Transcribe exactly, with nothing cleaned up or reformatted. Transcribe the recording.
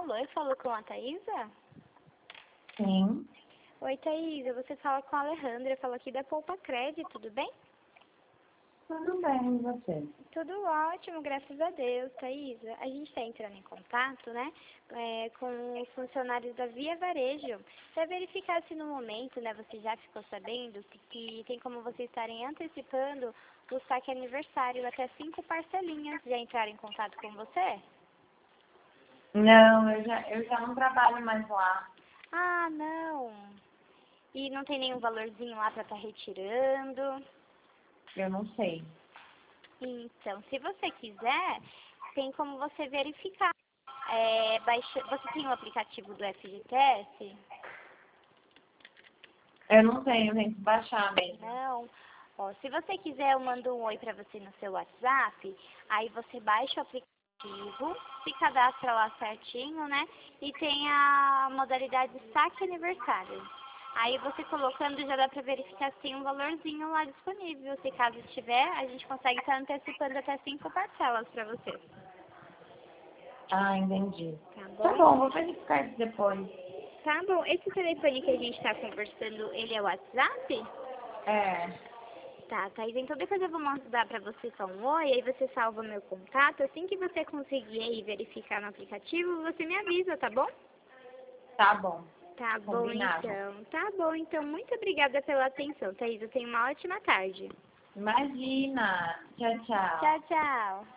Alô, eu falo com a Thaisa? Sim, Oi, Thaisa, você fala com a Alejandra, eu falo aqui da Poupa Crédito, tudo bem? tudo bem, e você? Tudo ótimo, graças a Deus, Thaisa. A gente está entrando em contato, né, é, com os funcionários da Via Varejo, para verificar se no momento, né, você já ficou sabendo que, que tem como vocês estarem antecipando o saque aniversário até cinco parcelinhas. Já entraram em contato com você? Não, eu já, eu já não trabalho mais lá. Ah, não. E não tem nenhum valorzinho lá para estar retirando? Eu não sei. Então, se você quiser, tem como você verificar. É, baixa, você tem o aplicativo do F G T S? Eu não tenho, tem que baixar mesmo. Não. Ó, se você quiser, eu mando um oi para você no seu WhatsApp. Aí você baixa o aplicativo, se cadastra lá certinho, né? E tem a modalidade saque aniversário. Aí você colocando já dá para verificar se tem um valorzinho lá disponível. Se caso tiver, a gente consegue estar antecipando até cinco parcelas para você. Ah, entendi. Tá Tá bom? bom, vou verificar isso depois. Tá bom. Esse telefone que a gente está conversando, ele é o WhatsApp? É, Tá, Thaís, então depois eu vou mandar pra você só um oi, aí você salva meu contato. Assim que você conseguir aí verificar no aplicativo, você me avisa, tá bom? tá bom. Tá bom, Combinado. então. Tá bom, então. Muito obrigada pela atenção, Thaís. Eu tenho uma ótima tarde. Imagina. Tchau, tchau. Tchau, tchau.